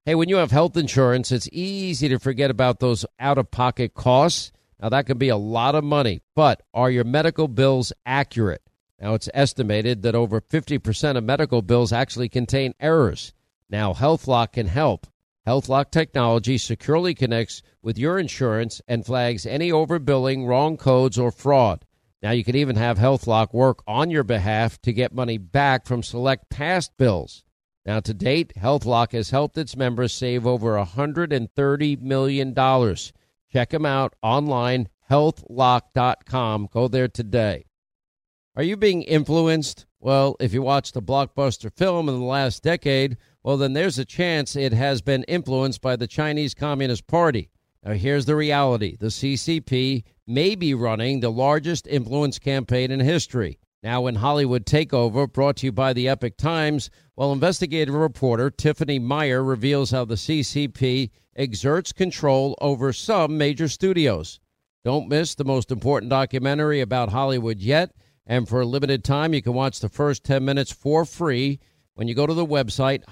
Hey, when you have health insurance, it's easy to forget about those out-of-pocket costs. Now, that can be a lot of money, but are your medical bills accurate? Now, it's estimated that over 50% of medical bills actually contain errors. Now, HealthLock can help. HealthLock technology securely connects with your insurance and flags any overbilling, wrong codes, or fraud. Now, you can even have HealthLock work on your behalf to get money back from select past bills. Now, to date, HealthLock has helped its members save over $130 million. Check them out online, healthlock.com. Go there today. Are you being influenced? Well, if you watched a blockbuster film in the last decade, well, then there's a chance it has been influenced by the Chinese Communist Party. Now, here's the reality. The CCP may be running the largest influence campaign in history. Now, in Hollywood Takeover, brought to you by the Epoch Times, well, investigative reporter Tiffany Meyer reveals how the CCP exerts control over some major studios. Don't miss the most important documentary about Hollywood yet. And for a limited time, you can watch the first 10 minutes for free when you go to the website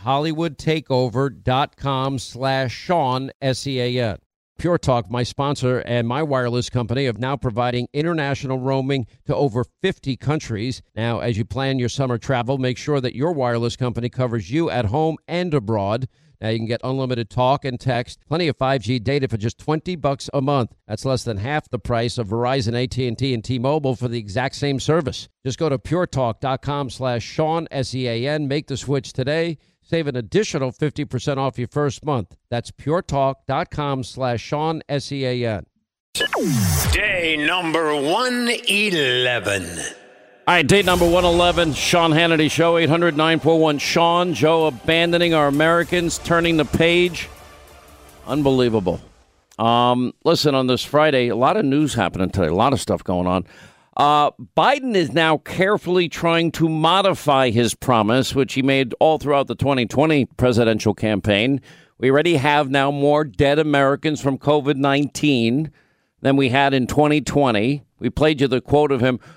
hollywoodtakeover.com/Sean, S-E-A-N. Pure Talk, my sponsor and my wireless company, of now providing international roaming to over 50 countries. Now, as you plan your summer travel, make sure that your wireless company covers you at home and abroad. Now, you can get unlimited talk and text, plenty of 5G data for just $20 a month. That's less than half the price of Verizon, AT&T, and T-Mobile for the exact same service. Just go to puretalk.com/Sean, S-E-A-N. Make the switch today. Save an additional 50% off your first month. That's puretalk.com/Sean, S-E-A-N. Day number 111. All right, date number 111, Sean Hannity Show, 800-941-SEAN. Joe abandoning our Americans, turning the page. Unbelievable. Listen, on this Friday, a lot of news happening today, a lot of stuff going on. Biden is now carefully trying to modify his promise, which he made all throughout the 2020 presidential campaign. We already have now more dead Americans from COVID-19 than we had in 2020. We played you the quote of him,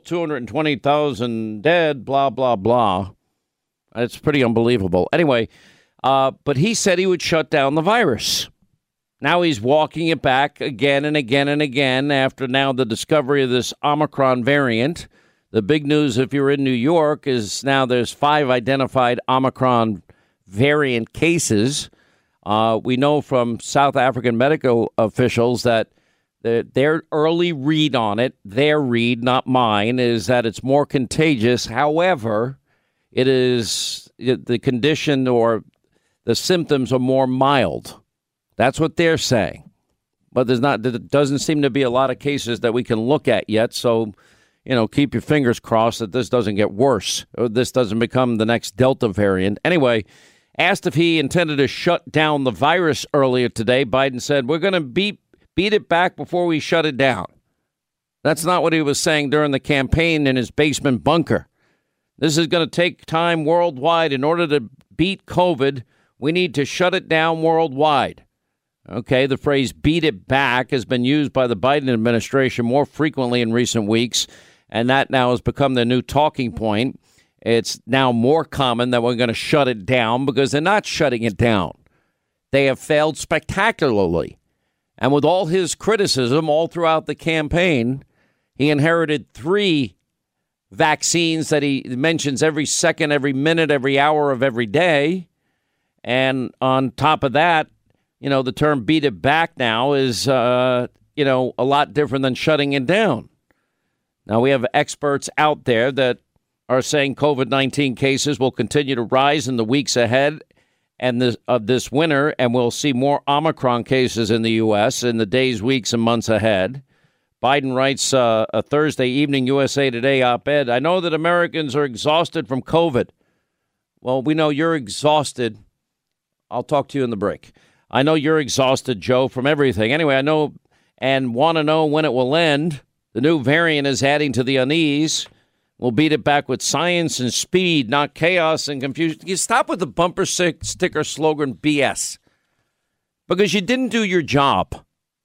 220,000 dead, blah, blah, blah. It's pretty unbelievable. Anyway, but he said he would shut down the virus. Now he's walking it back again and again and again after now the discovery of this Omicron variant. The big news, if you're in New York, is now there's 5 identified Omicron variant cases. We know from South African medical officials that their early read on it, their read, not mine, is that it's more contagious. However, it is the condition or the symptoms are more mild. That's what they're saying. But there doesn't seem to be a lot of cases that we can look at yet. So, keep your fingers crossed that this doesn't get worse or this doesn't become the next Delta variant. Anyway, asked if he intended to shut down the virus earlier today, Biden said, we're going to beat it back before we shut it down. That's not what he was saying during the campaign in his basement bunker. This is going to take time worldwide. In order to beat COVID, we need to shut it down worldwide. Okay, the phrase beat it back has been used by the Biden administration more frequently in recent weeks, and that now has become the new talking point. It's now more common that we're going to shut it down because they're not shutting it down. They have failed spectacularly. And with all his criticism all throughout the campaign, he inherited 3 vaccines that he mentions every second, every minute, every hour of every day. And on top of that, the term beat it back now is, a lot different than shutting it down. Now, we have experts out there that are saying COVID-19 cases will continue to rise in the weeks ahead of this winter, and we'll see more Omicron cases in the U.S. in the days, weeks, and months ahead. Biden writes a Thursday evening USA Today op-ed, I know that Americans are exhausted from COVID. Well, we know you're exhausted. I'll talk to you in the break. I know you're exhausted, Joe, from everything. Anyway, I know and want to know when it will end. The new variant is adding to the unease. We'll beat it back with science and speed, not chaos and confusion. You stop with the bumper sticker slogan BS because you didn't do your job.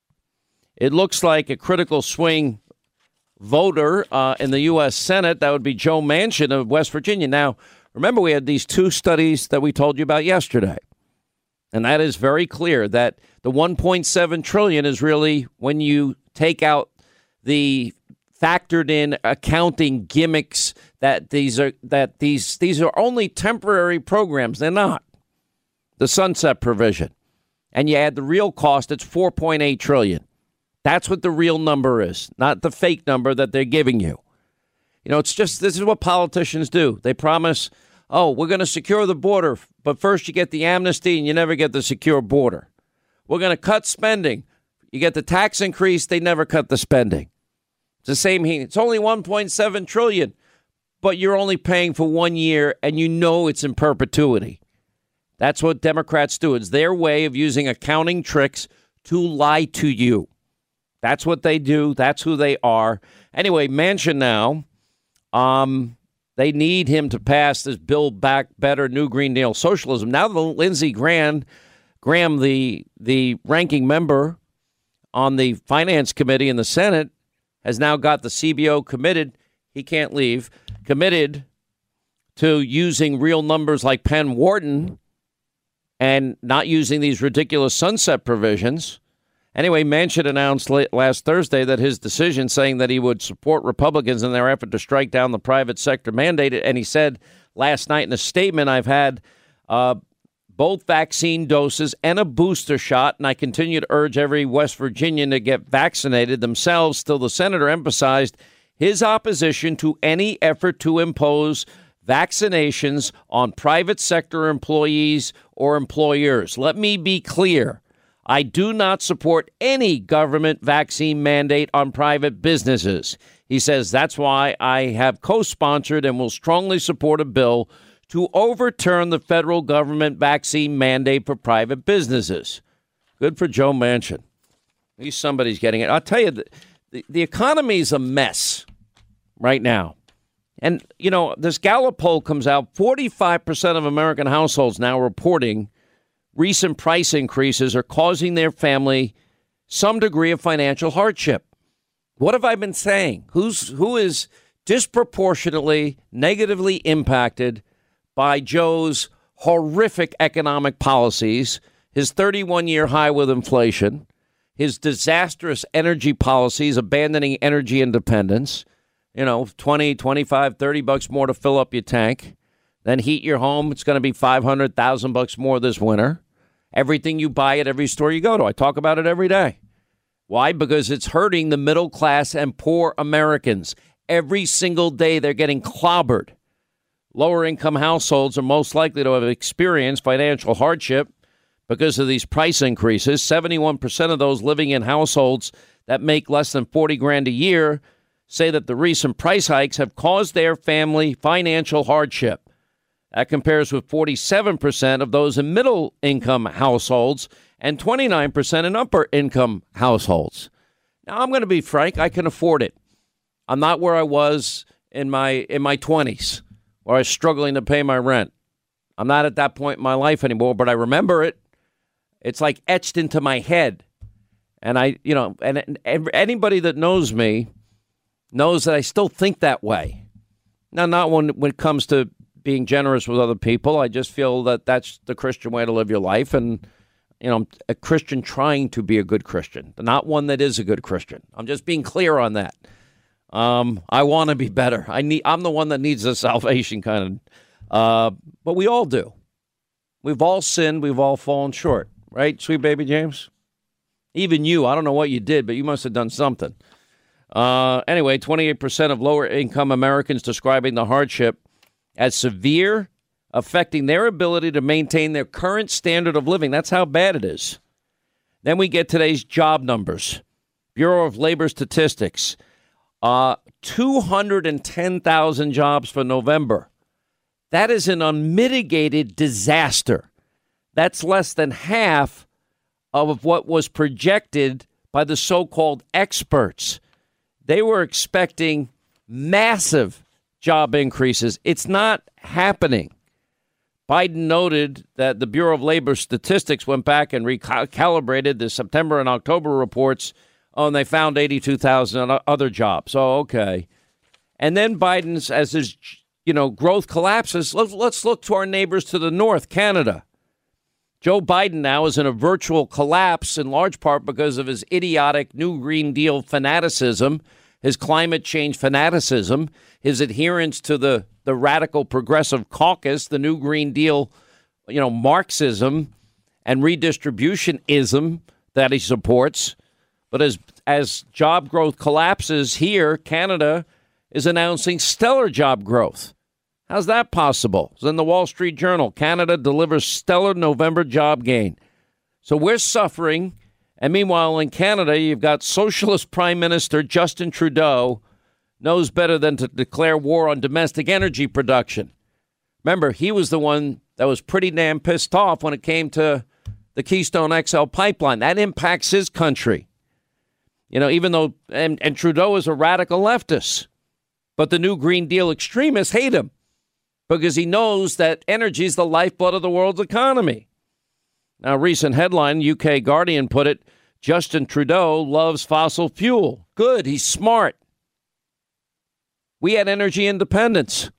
It looks like a critical swing voter in the U.S. Senate. That would be Joe Manchin of West Virginia. Now, remember, we had these 2 studies that we told you about yesterday. And that is very clear that the 1.7 trillion is really when you take out the factored in accounting gimmicks that these are only temporary programs. They're not. The sunset provision. And you add the real cost, it's 4.8 trillion. That's what the real number is, not the fake number that they're giving you. You know, it's just, this is what politicians do. They promise, oh, we're going to secure the border, but first you get the amnesty and you never get the secure border. We're going to cut spending. You get the tax increase, they never cut the spending. It's the same here. It's only 1.7 trillion, but you're only paying for 1 year and you know it's in perpetuity. That's what Democrats do. It's their way of using accounting tricks to lie to you. That's what they do. That's who they are. Anyway, Manchin now, they need him to pass this Build Back Better New Green Deal socialism. Now Lindsey Graham, the ranking member on the Finance Committee in the Senate, has now got the CBO committed. He can't leave. Committed to using real numbers like Penn Wharton and not using these ridiculous sunset provisions. Anyway, Manchin announced last Thursday that his decision, saying that he would support Republicans in their effort to strike down the private sector mandate. And he said last night in a statement, I've had both vaccine doses and a booster shot, and I continue to urge every West Virginian to get vaccinated themselves. Still, the senator emphasized his opposition to any effort to impose vaccinations on private sector employees or employers. Let me be clear. I do not support any government vaccine mandate on private businesses. He says that's why I have co-sponsored and will strongly support a bill to overturn the federal government vaccine mandate for private businesses. Good for Joe Manchin. At least somebody's getting it. I'll tell you, the economy is a mess right now. And, you know, this Gallup poll comes out, 45% of American households now reporting recent price increases are causing their family some degree of financial hardship. What have I been saying? Who is disproportionately negatively impacted by Joe's horrific economic policies, his 31-year high with inflation, his disastrous energy policies, abandoning energy independence, you know, 20, 25, 30 bucks more to fill up your tank, then heat your home. It's going to be 500,000 bucks more this winter. Everything you buy at every store you go to. I talk about it every day. Why? Because it's hurting the middle class and poor Americans. Every single day they're getting clobbered. Lower income households are most likely to have experienced financial hardship because of these price increases. 71% of those living in households that make less than 40 grand a year say that the recent price hikes have caused their family financial hardship. That compares with 47% of those in middle income households and 29% in upper income households. Now, I'm going to be frank. I can afford it. I'm not where I was in my 20s, where I was struggling to pay my rent. I'm not at that point in my life anymore, but I remember it. It's like etched into my head. And and anybody that knows me knows that I still think that way. Now, not when it comes to being generous with other people. I just feel that that's the Christian way to live your life. And, you know, I'm a Christian trying to be a good Christian, not one that is a good Christian. I'm just being clear on that. I want to be better. I'm the one that needs the salvation kind of, but we all do. We've all sinned. We've all fallen short, right? Sweet baby James. Even you, I don't know what you did, but you must have done something. Anyway, 28% of lower income Americans describing the hardship as severe, affecting their ability to maintain their current standard of living. That's how bad it is. Then we get today's job numbers. Bureau of Labor Statistics. 210,000 jobs for November. That is an unmitigated disaster. That's less than half of what was projected by the so-called experts. They were expecting massive job increases. It's not happening. Biden noted that the Bureau of Labor Statistics went back and recalibrated the September and October reports. Oh, and they found 82,000 other jobs. Oh, okay. And then Biden's, as his, growth collapses, let's look to our neighbors to the north, Canada. Joe Biden now is in a virtual collapse in large part because of his idiotic New Green Deal fanaticism, his climate change fanaticism, his adherence to the radical progressive caucus, the New Green Deal, Marxism and redistributionism that he supports. But as job growth collapses here, Canada is announcing stellar job growth. How's that possible? It's in the Wall Street Journal. Canada delivers stellar November job gain. So we're suffering. And meanwhile, in Canada, you've got Socialist Prime Minister Justin Trudeau knows better than to declare war on domestic energy production. Remember, he was the one that was pretty damn pissed off when it came to the Keystone XL pipeline. That impacts his country. Even though and Trudeau is a radical leftist. But the New Green Deal extremists hate him because he knows that energy is the lifeblood of the world's economy. Now, a recent headline, UK Guardian put it, Justin Trudeau loves fossil fuel. Good, he's smart. We had energy independence.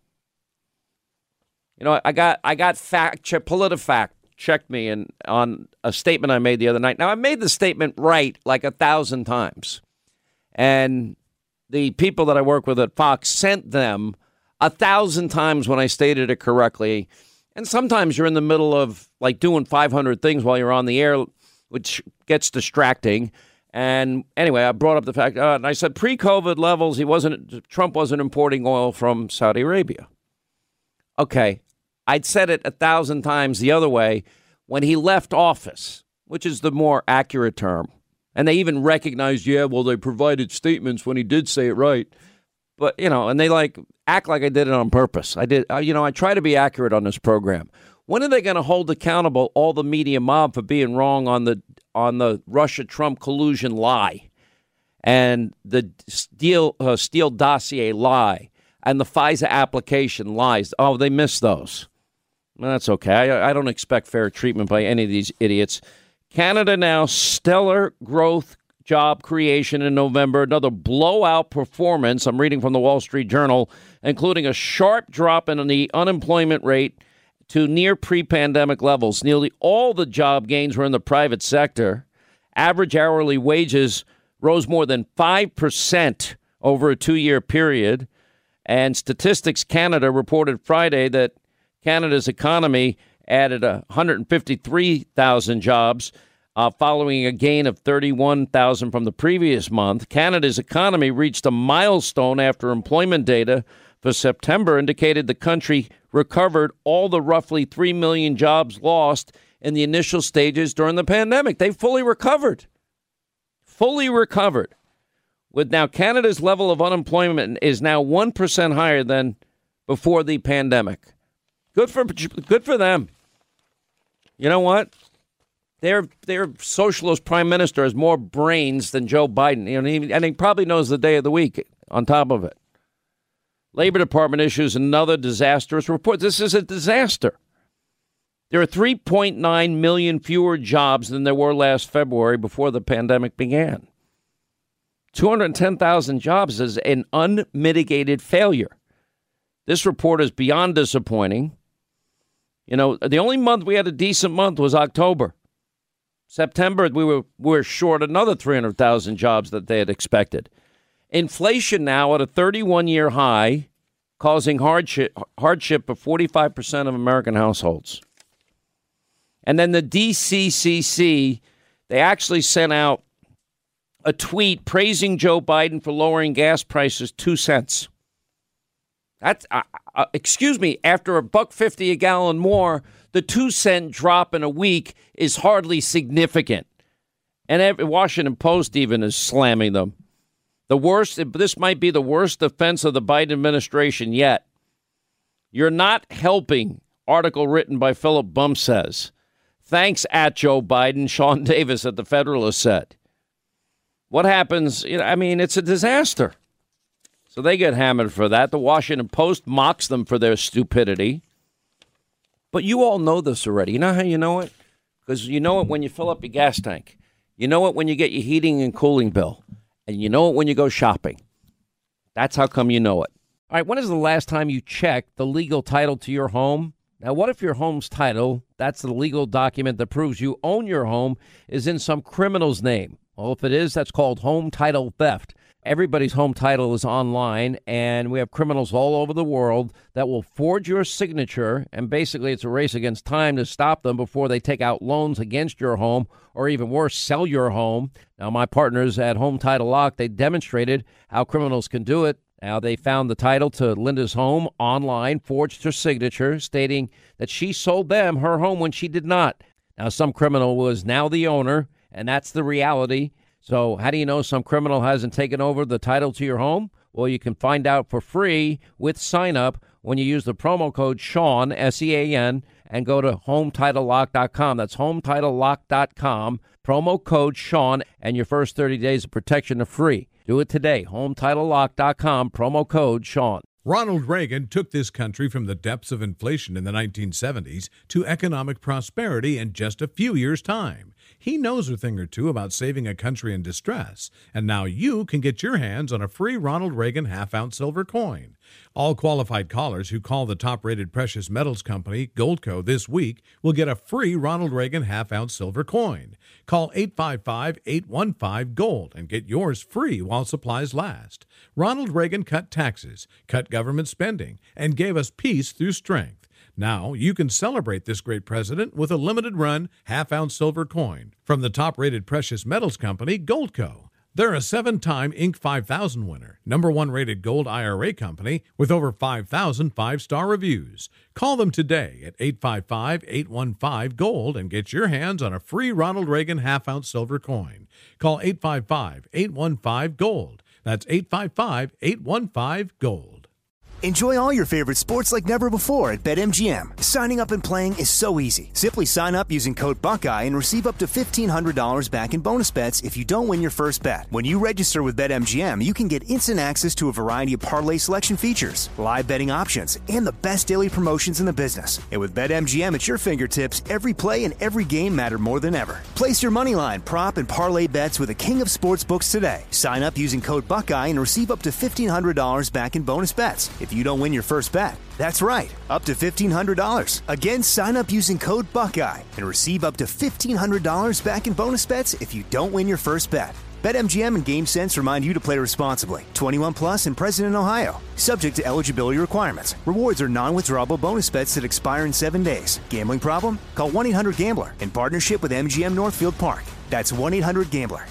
I got PolitiFact checked me on a statement I made the other night. Now, I made the statement right like 1,000 times. And the people that I work with at Fox sent them 1,000 times when I stated it correctly. And sometimes you're in the middle of doing 500 things while you're on the air, which gets distracting. And anyway, I brought up the fact, and I said pre-COVID levels, Trump wasn't importing oil from Saudi Arabia. Okay, I'd said it 1,000 times the other way when he left office, which is the more accurate term. And they even recognized, they provided statements when he did say it right. But, and they act like I did it on purpose. I try to be accurate on this program. When are they going to hold accountable all the media mob for being wrong on the Russia-Trump collusion lie and the Steele dossier lie and the FISA application lies? Oh, they missed those. Well, that's okay. I don't expect fair treatment by any of these idiots. Canada now, stellar growth, job creation in November, another blowout performance. I'm reading from the Wall Street Journal, including a sharp drop in the unemployment rate to near pre-pandemic levels. Nearly all the job gains were in the private sector. Average hourly wages rose more than 5% over a 2-year period. And Statistics Canada reported Friday that Canada's economy added 153,000 jobs, following a gain of 31,000 from the previous month. Canada's economy reached a milestone after employment data for September indicated the country recovered all the roughly 3 million jobs lost in the initial stages during the pandemic. They fully recovered. With now Canada's level of unemployment is now 1% higher than before the pandemic. Good for them. You know what? Their socialist prime minister has more brains than Joe Biden, and he probably knows the day of the week on top of it. Labor Department issues another disastrous report. This is a disaster. There are 3.9 million fewer jobs than there were last February before the pandemic began. 210,000 jobs is an unmitigated failure. This report is beyond disappointing. The only month we had a decent month was October. September, we were short another 300,000 jobs that they had expected. Inflation now at a 31-year high, causing hardship for 45% of American households. And then the DCCC, they actually sent out a tweet praising Joe Biden for lowering gas prices 2 cents. That's excuse me, after $1.50 a gallon more, the 2-cent drop in a week is hardly significant. And Washington Post even is slamming them. This might be the worst defense of the Biden administration yet. You're not helping, article written by Philip Bump says. Thanks, at Joe Biden, Sean Davis at The Federalist said. What happens? It's a disaster. So they get hammered for that. The Washington Post mocks them for their stupidity. But you all know this already. You know how you know it? Because you know it when you fill up your gas tank. You know it when you get your heating and cooling bill. And you know it when you go shopping. That's how come you know it. All right, when is the last time you checked the legal title to your home? Now, what if your home's title that's the legal document that proves you own your home, is in some criminal's name. Well, if it is, that's called home title theft. Everybody's home title is online, and we have criminals all over the world that will forge your signature, and basically it's a race against time to stop them before they take out loans against your home, or even worse, sell your home. Now, my partners at Home Title Lock, they demonstrated how criminals can do it. Now, they found the title to Linda's home online, forged her signature, stating that she sold them her home when she did not. Now, some criminal was now the owner, and that's the reality. So how do you know some criminal hasn't taken over the title to your home? Well, you can find out for free with sign up when you use the promo code Sean, S-E-A-N, and go to HometitleLock.com. That's HometitleLock.com, promo code Sean, and your first 30 days of protection are free. Do it today, HometitleLock.com, promo code Sean. Ronald Reagan took this country from the depths of inflation in the 1970s to economic prosperity in just a few years' time. He knows a thing or two about saving a country in distress, and now you can get your hands on a free Ronald Reagan half-ounce silver coin. All qualified callers who call the top-rated precious metals company, Goldco, this week will get a free Ronald Reagan half-ounce silver coin. Call 855-815-GOLD and get yours free while supplies last. Ronald Reagan cut taxes, cut government spending, and gave us peace through strength. Now you can celebrate this great president with a limited-run half-ounce silver coin from the top-rated precious metals company, Goldco. They're a 7-time Inc. 5000 winner, #1 rated gold IRA company with over 5,000 5-star reviews. Call them today at 855-815-GOLD and get your hands on a free Ronald Reagan half-ounce silver coin. Call 855-815-GOLD. That's 855-815-GOLD. Enjoy all your favorite sports like never before at BetMGM. Signing up and playing is so easy. Simply sign up using code Buckeye and receive up to $1,500 back in bonus bets if you don't win your first bet. When you register with BetMGM, you can get instant access to a variety of parlay selection features, live betting options, and the best daily promotions in the business. And with BetMGM at your fingertips, every play and every game matter more than ever. Place your moneyline, prop, and parlay bets with the king of sportsbooks today. Sign up using code Buckeye and receive up to $1,500 back in bonus bets if you don't win your first bet. That's right, up to $1,500. Again, sign up using code Buckeye and receive up to $1,500 back in bonus bets if you don't win your first bet. BetMGM and GameSense remind you to play responsibly. 21 plus and present in Ohio. Subject to eligibility requirements. Rewards are non-withdrawable bonus bets that expire in 7 days. Gambling problem? Call 1-800-GAMBLER in partnership with MGM Northfield Park. That's 1-800-GAMBLER.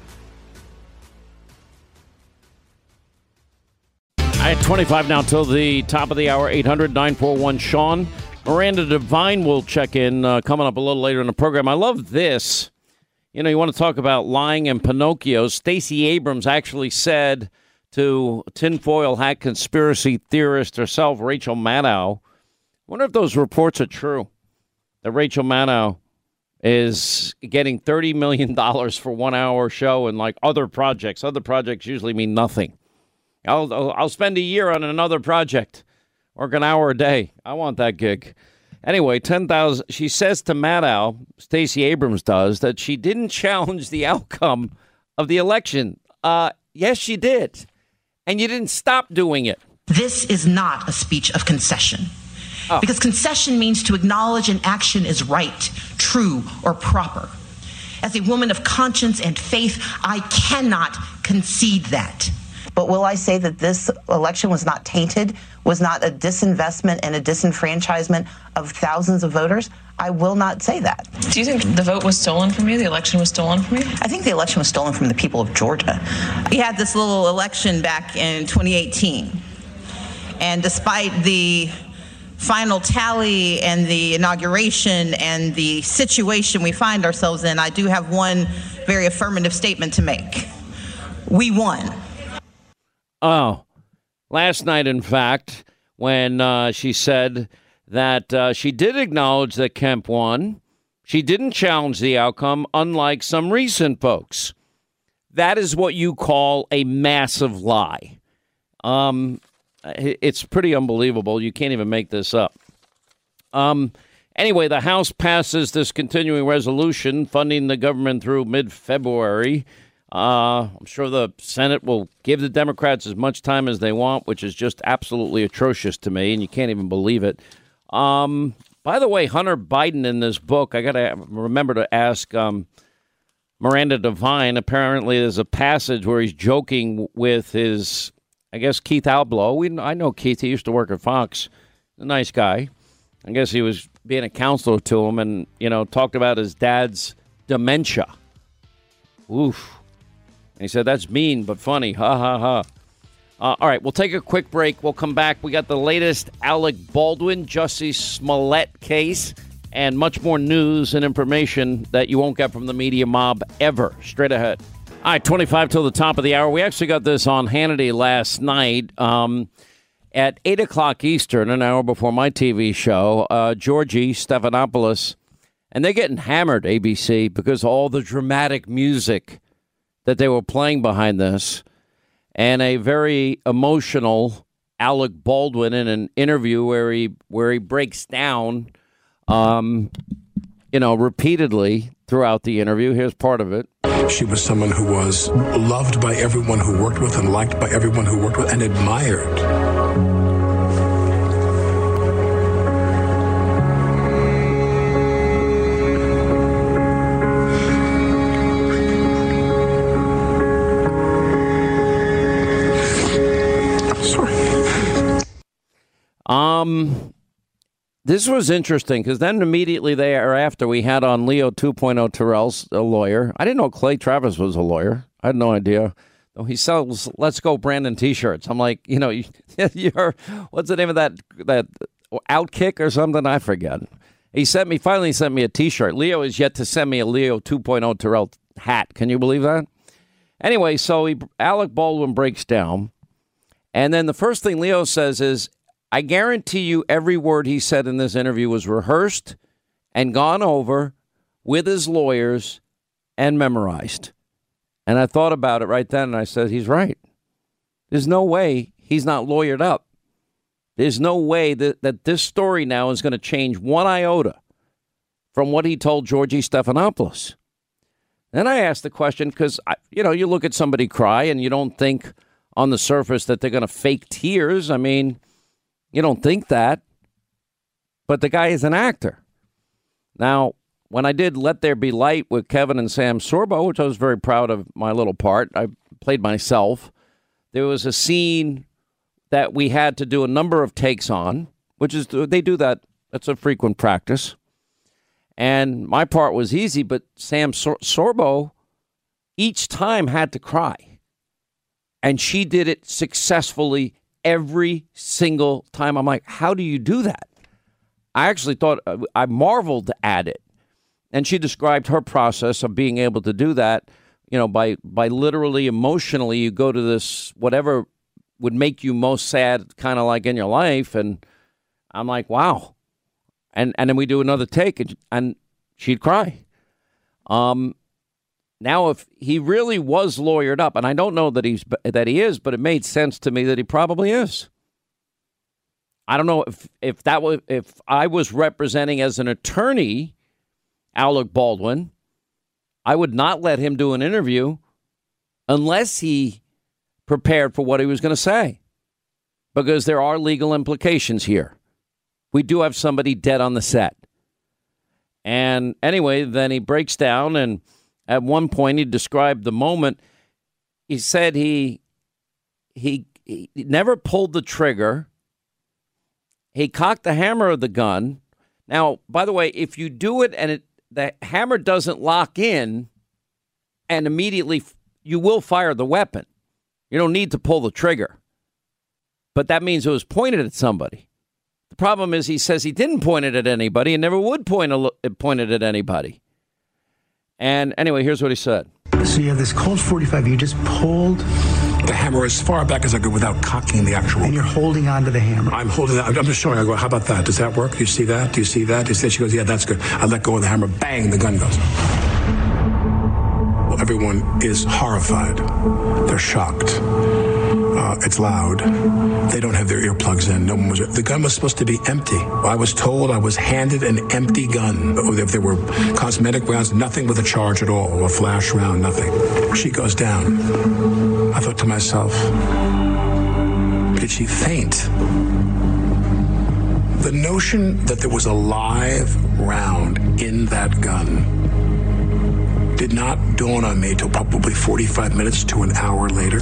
At 25 now till the top of the hour, 800-941-SEAN. Miranda Devine will check in coming up a little later in the program. I love this. You know, you want to talk about lying and Pinocchio. Stacey Abrams actually said to tinfoil hat conspiracy theorist herself, Rachel Maddow, I wonder if those reports are true, that Rachel Maddow is getting $30 million for 1 hour show and like other projects. Other projects usually mean nothing. I'll spend a year on another project, work an hour a day. I want that gig. Anyway, 10,000. She says to Maddow, Stacey Abrams does, that she didn't challenge the outcome of the election. Yes, she did. And you didn't stop doing it. This is not a speech of concession. Because concession means to acknowledge an action is right, true, or proper. As a woman of conscience and faith, I cannot concede that. But will I say that this election was not tainted, was not a disinvestment and a disenfranchisement of thousands of voters? I will not say that. Do you think the vote was stolen from you? The election was stolen from you? I think the election was stolen from the people of Georgia. We had this little election back in 2018. And despite the final tally and the inauguration and the situation we find ourselves in, I do have one very affirmative statement to make. We won. Oh, last night, in fact, when she said that she did acknowledge that Kemp won, she didn't challenge the outcome, unlike some recent folks. That is what you call a massive lie. It's pretty unbelievable. You can't even make this up. Anyway, the House passes this continuing resolution funding the government through mid-February. I'm sure the Senate will give the Democrats as much time as they want, which is just absolutely atrocious to me, and you can't even believe it. By the way, Hunter Biden in this book, I got to remember to ask Miranda Devine. Apparently, there's a passage where he's joking with his, I guess, Keith Alblo. I know Keith. He used to work at Fox. A nice guy. I guess he was being a counselor to him and, talked about his dad's dementia. Oof. And he said, that's mean but funny. Ha, ha, ha. All right, we'll take a quick break. We'll come back. We got the latest Alec Baldwin, Jussie Smollett case, and much more news and information that you won't get from the media mob ever. Straight ahead. All right, 25 till the top of the hour. We actually got this on Hannity last night. At 8 o'clock Eastern, an hour before my TV show, Georgie Stephanopoulos, and they're getting hammered, ABC, because of all the dramatic music that they were playing behind this, and a very emotional Alec Baldwin in an interview where he breaks down, repeatedly throughout the interview. Here's part of it. She was someone who was loved by everyone who worked with and liked by everyone who worked with and admired. This was interesting because then immediately thereafter we had on Leo 2.0 Terrell's a lawyer. I didn't know Clay Travis was a lawyer. I had no idea. He sells Let's Go Brandon t-shirts. I'm like, you're what's the name of that Outkick or something? I forget. He finally sent me a t-shirt. Leo is yet to send me a Leo 2.0 Terrell hat. Can you believe that? Anyway, so Alec Baldwin breaks down. And then the first thing Leo says is, I guarantee you every word he said in this interview was rehearsed and gone over with his lawyers and memorized. And I thought about it right then, and I said, he's right. There's no way he's not lawyered up. There's no way that this story now is going to change one iota from what he told Georgie Stephanopoulos. Then I asked the question because, you look at somebody cry and you don't think on the surface that they're going to fake tears. I mean, you don't think that, but the guy is an actor. Now, when I did Let There Be Light with Kevin and Sam Sorbo, which I was very proud of my little part, I played myself, there was a scene that we had to do a number of takes on, which is, they do that, that's a frequent practice. And my part was easy, but Sam Sorbo each time had to cry. And she did it successfully every single time. I'm like, how do you do that? I actually thought, I marveled at it. And she described her process of being able to do that, by literally emotionally, you go to this, whatever would make you most sad, kind of like in your life. And I'm like, wow. And then we do another take and she'd cry. Now, if he really was lawyered up, and I don't know that he is, but it made sense to me that he probably is. I don't know if I was representing as an attorney Alec Baldwin, I would not let him do an interview unless he prepared for what he was going to say, because there are legal implications here. We do have somebody dead on the set. And anyway, then he breaks down, and at one point he described the moment. He said he never pulled the trigger. He cocked the hammer of the gun. Now, by the way, if you do it and the hammer doesn't lock in, and immediately you will fire the weapon. You don't need to pull the trigger. But that means it was pointed at somebody. The problem is he says he didn't point it at anybody and never would point it at anybody. And anyway, here's what he said. So you have this Colt 45. You just pulled the hammer as far back as I could without cocking the actual. And you're holding on to the hammer. I'm holding that. I'm just showing. I go, how about that? Does that work? Do you see that? Do you see that? She goes, yeah, that's good. I let go of the hammer. Bang, the gun goes. Well, everyone is horrified. They're shocked. It's loud. They don't have their earplugs in. No one was. The gun was supposed to be empty. I was told I was handed an empty gun. If there were cosmetic rounds, nothing with a charge at all, a flash round, nothing. She goes down. I thought to myself, did she faint? The notion that there was a live round in that gun did not dawn on me till probably 45 minutes to an hour later.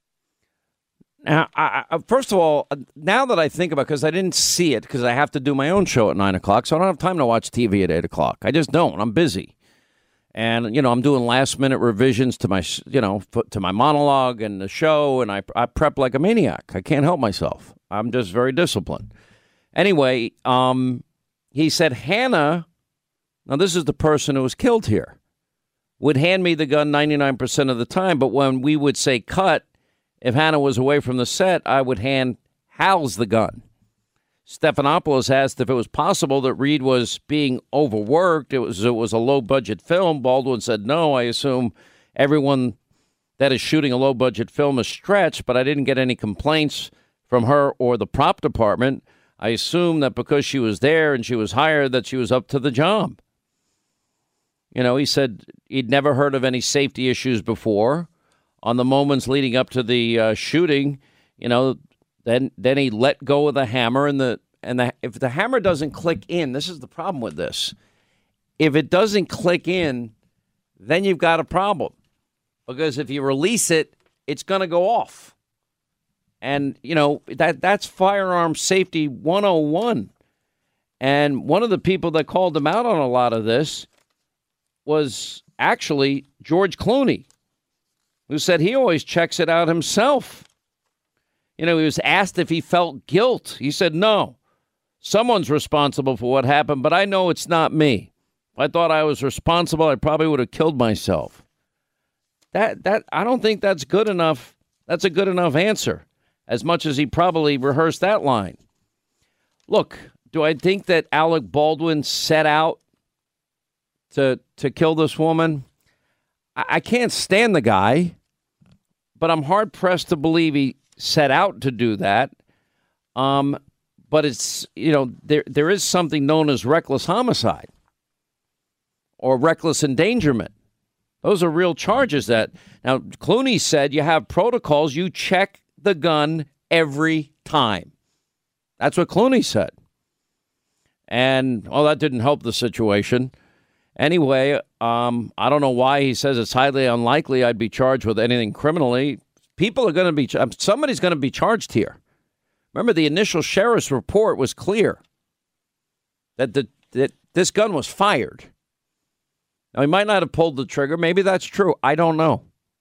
Now, first of all, now that I think about it, because I didn't see it, because I have to do my own show at 9 o'clock, so I don't have time to watch TV at 8 o'clock. I just don't. I'm busy. And, I'm doing last-minute revisions to my, to my monologue and the show, and I prep like a maniac. I can't help myself. I'm just very disciplined. Anyway, he said Hannah, now this is the person who was killed here, would hand me the gun 99% of the time, but when we would say cut, if Hannah was away from the set, I would hand Hal's the gun. Stephanopoulos asked if it was possible that Reed was being overworked. It was a low-budget film. Baldwin said, no, I assume everyone that is shooting a low-budget film is stretched, but I didn't get any complaints from her or the prop department. I assume that because she was there and she was hired, that she was up to the job. He said he'd never heard of any safety issues before. On the moments leading up to the shooting, then he let go of the hammer, and if the hammer doesn't click in, this is the problem with this. If it doesn't click in, then you've got a problem, because if you release it, it's going to go off. And that's firearm safety 101. And one of the people that called him out on a lot of this was actually George Clooney, who said he always checks it out himself. He was asked if he felt guilt. He said, no, someone's responsible for what happened, but I know it's not me. If I thought I was responsible, I probably would have killed myself. That I don't think that's good enough. That's a good enough answer, as much as he probably rehearsed that line. Look, do I think that Alec Baldwin set out to kill this woman? I can't stand the guy, but I'm hard-pressed to believe he set out to do that. But it's, there is something known as reckless homicide or reckless endangerment. Those are real charges that, now, Clooney said you have protocols. You check the gun every time. That's what Clooney said. And, that didn't help the situation. Anyway, I don't know why he says it's highly unlikely I'd be charged with anything criminally. People are going to be, somebody's going to be charged here. Remember, the initial sheriff's report was clear that this gun was fired. Now, he might not have pulled the trigger. Maybe that's true. I don't know.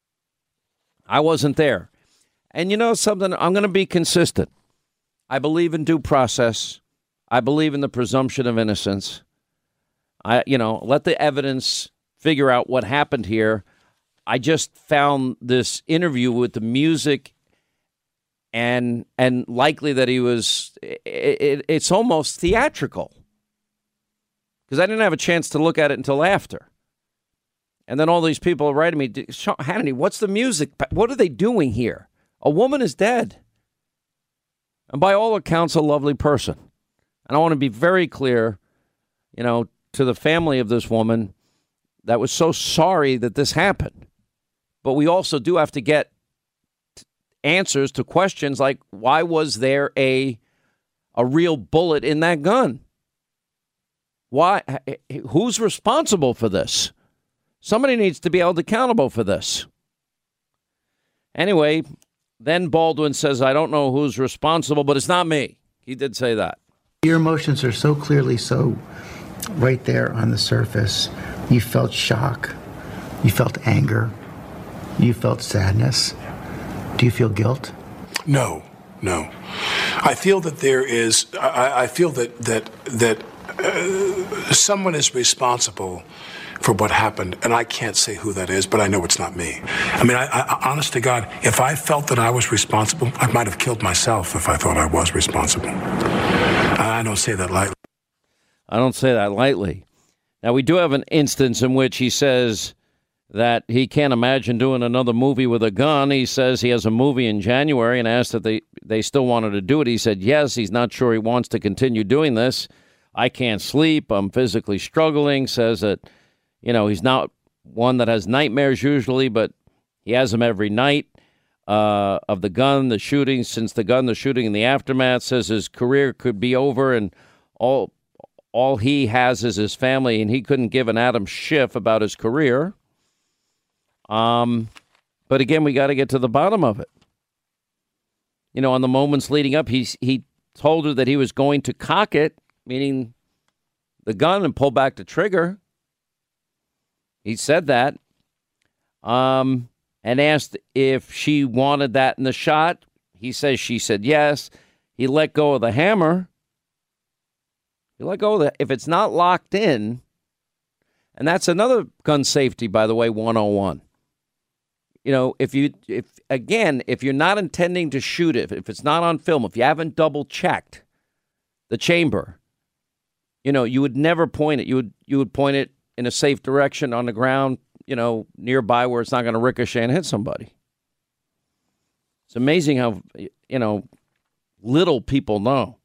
I wasn't there. And you know something? I'm going to be consistent. I believe in due process. I believe in the presumption of innocence. Let the evidence figure out what happened here. I just found this interview with the music and likely that he was, it's almost theatrical, because I didn't have a chance to look at it until after. And then all these people are writing me, Sean Hannity, what's the music? What are they doing here? A woman is dead. And by all accounts, a lovely person. And I want to be very clear, to the family of this woman that was so sorry that this happened. But we also do have to get answers to questions like, why was there a real bullet in that gun? Why? Who's responsible for this? Somebody needs to be held accountable for this. Anyway, then Baldwin says, I don't know who's responsible, but it's not me. He did say that. Your emotions are so clearly so right there on the surface. You felt shock. You felt anger. You felt sadness. Do you feel guilt? No. I feel that there is. I feel that someone is responsible for what happened, and I can't say who that is, but I know it's not me. I mean, I honest to God, if I felt that I was responsible, I might have killed myself if I thought I was responsible. I don't say that lightly. I don't say that lightly. Now, we do have an instance in which he says that he can't imagine doing another movie with a gun. He says he has a movie in January and asked if they still wanted to do it. He said, yes, he's not sure he wants to continue doing this. I can't sleep. I'm physically struggling. Says that, he's not one that has nightmares usually, but he has them every night of the gun, the shooting, the shooting, and the aftermath. Says his career could be over and all he has is his family, and he couldn't give an atom shift about his career. But again, we got to get to the bottom of it. You know, on the moments leading up, he told her that he was going to cock it, meaning the gun, and pull back the trigger. He said that. And asked if she wanted that in the shot. He says she said yes. He let go of the hammer. You let go of if it's not locked in, and that's another gun safety, by the way, 101. You know, if you're not intending to shoot it, if it's not on film, if you haven't double checked the chamber, you know, you would never point it. You would point it in a safe direction on the ground, you know, nearby where it's not going to ricochet and hit somebody. It's amazing how, you know, little people know.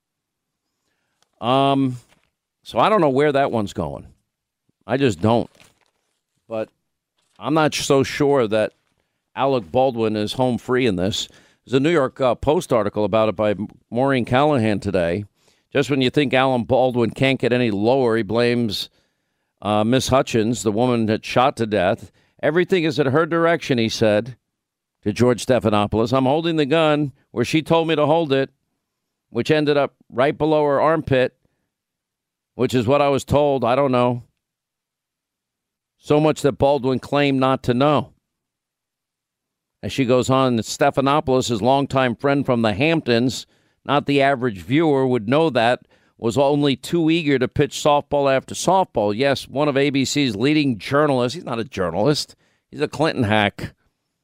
So I don't know where that one's going. I just don't. But I'm not so sure that Alec Baldwin is home free in this. There's a New York Post article about it by Maureen Callahan today. Just when you think Alan Baldwin can't get any lower, he blames Miss Hutchins, the woman that shot to death. Everything is in her direction, he said to George Stephanopoulos. I'm holding the gun where she told me to hold it, which ended up right below her armpit, which is what I was told. I don't know. So much that Baldwin claimed not to know. As she goes on, Stephanopoulos, his longtime friend from the Hamptons, not the average viewer would know that, was only too eager to pitch softball after softball. Yes, one of ABC's leading journalists. He's not a journalist. He's a Clinton hack.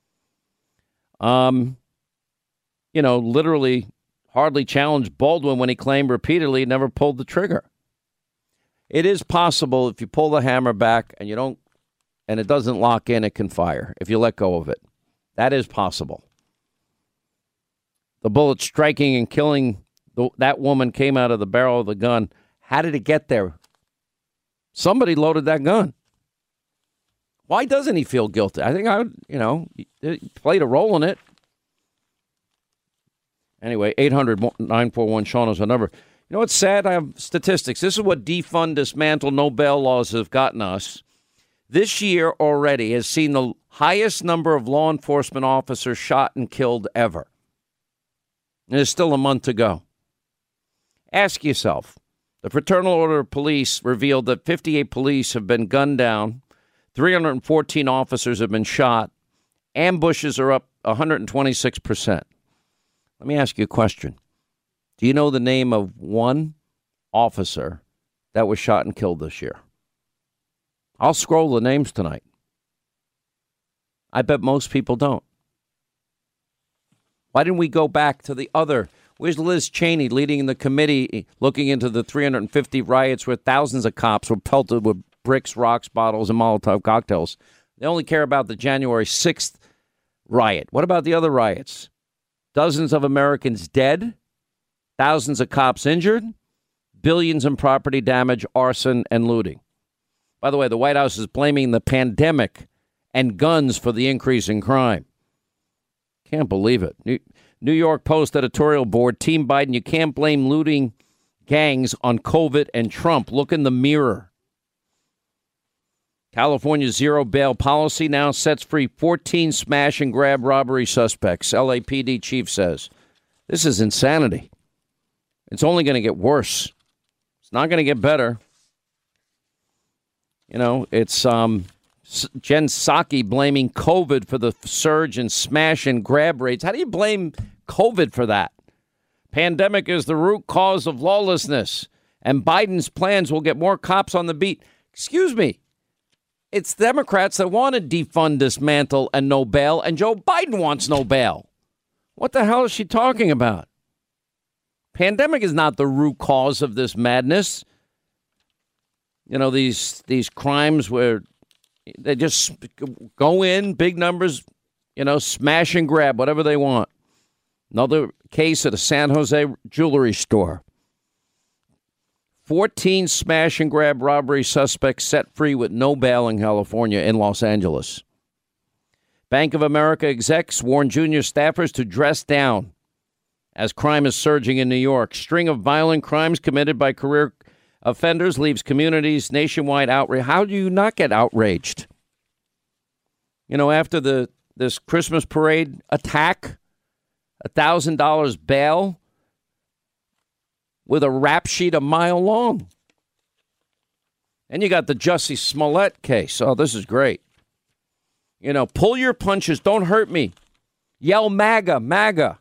You know, literally hardly challenged Baldwin when he claimed repeatedly he never pulled the trigger. It is possible if you pull the hammer back and it doesn't lock in, it can fire if you let go of it. That is possible. The bullet striking and killing that woman came out of the barrel of the gun. How did it get there? Somebody loaded that gun. Why doesn't he feel guilty? I think he played a role in it. Anyway, 800-941-SEAN is our number. You know what's sad? I have statistics. This is what defund, dismantle, no bail laws have gotten us. This year already has seen the highest number of law enforcement officers shot and killed ever. And there's still a month to go. Ask yourself, the Fraternal Order of Police revealed that 58 police have been gunned down, 314 officers have been shot, ambushes are up 126%. Let me ask you a question. Do you know the name of one officer that was shot and killed this year? I'll scroll the names tonight. I bet most people don't. Why didn't we go back to the other? Where's Liz Cheney leading the committee looking into the 350 riots where thousands of cops were pelted with bricks, rocks, bottles, and Molotov cocktails? They only care about the January 6th riot. What about the other riots? Dozens of Americans dead, thousands of cops injured, billions in property damage, arson, and looting. By the way, the White House is blaming the pandemic and guns for the increase in crime. Can't believe it. New York Post editorial board, Team Biden, you can't blame looting gangs on COVID and Trump. Look in the mirror. California's zero bail policy now sets free 14 smash and grab robbery suspects, LAPD chief says. This is insanity. It's only going to get worse. It's not going to get better. You know, it's Jen Psaki blaming COVID for the surge in smash and grab rates. How do you blame COVID for that? Pandemic is the root cause of lawlessness, and Biden's plans will get more cops on the beat. Excuse me. It's Democrats that want to defund, dismantle, and no bail, and Joe Biden wants no bail. What the hell is she talking about? Pandemic is not the root cause of this madness. You know, these crimes where they just go in, big numbers, you know, smash and grab, whatever they want. Another case at a San Jose jewelry store. 14 smash and grab robbery suspects set free with no bail in California in Los Angeles. Bank of America execs warn junior staffers to dress down as crime is surging in New York. String of violent crimes committed by career offenders leaves communities nationwide outraged. How do you not get outraged? You know, after this Christmas parade attack, $1,000 bail with a rap sheet a mile long. And you got the Jussie Smollett case. Oh, this is great. You know, pull your punches. Don't hurt me. Yell MAGA, MAGA.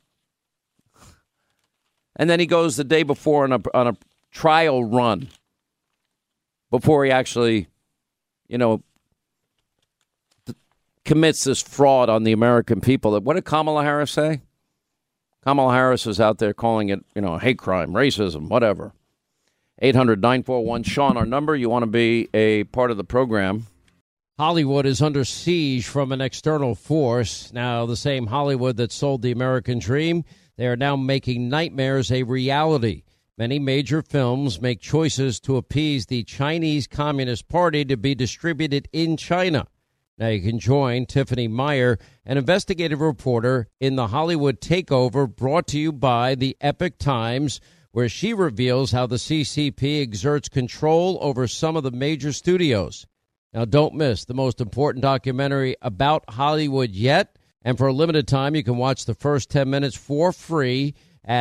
And then he goes the day before on a trial run before he actually, you know, commits this fraud on the American people. What did Kamala Harris say? Kamala Harris is out there calling it, you know, hate crime, racism, whatever. 800-941-SEAN, our number. You want to be a part of the program. Hollywood is under siege from an external force. Now, the same Hollywood that sold the American dream, they are now making nightmares a reality. Many major films make choices to appease the Chinese Communist Party to be distributed in China. Now you can join Tiffany Meyer, an investigative reporter in the Hollywood Takeover, brought to you by the Epoch Times, where she reveals how the CCP exerts control over some of the major studios. Now don't miss the most important documentary about Hollywood yet. And for a limited time, you can watch the first 10 minutes for free at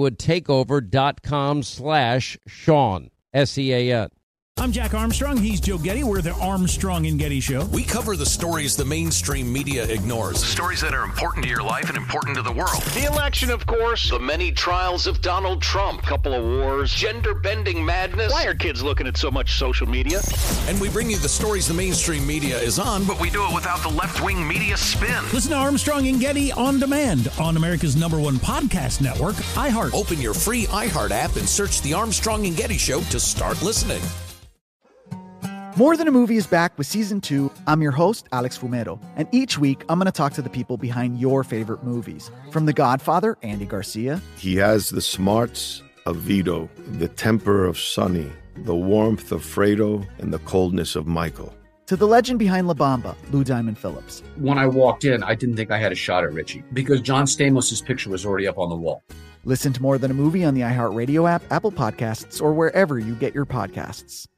HollywoodTakeover.com/Sean, SEAN. I'm Jack Armstrong. He's Joe Getty. We're the Armstrong and Getty Show. We cover the stories the mainstream media ignores. Stories that are important to your life and important to the world. The election, of course. The many trials of Donald Trump. Couple of wars. Gender-bending madness. Why are kids looking at so much social media? And we bring you the stories the mainstream media is on, but we do it without the left-wing media spin. Listen to Armstrong and Getty on demand on America's #1 podcast network, iHeart. Open your free iHeart app and search The Armstrong and Getty Show to start listening. More Than a Movie is back with Season 2. I'm your host, Alex Fumero, and each week I'm going to talk to the people behind your favorite movies. From The Godfather, Andy Garcia. He has the smarts of Vito, the temper of Sonny, the warmth of Fredo, and the coldness of Michael. To the legend behind La Bamba, Lou Diamond Phillips. When I walked in, I didn't think I had a shot at Richie because John Stamos' picture was already up on the wall. Listen to More Than a Movie on the iHeartRadio app, Apple Podcasts, or wherever you get your podcasts.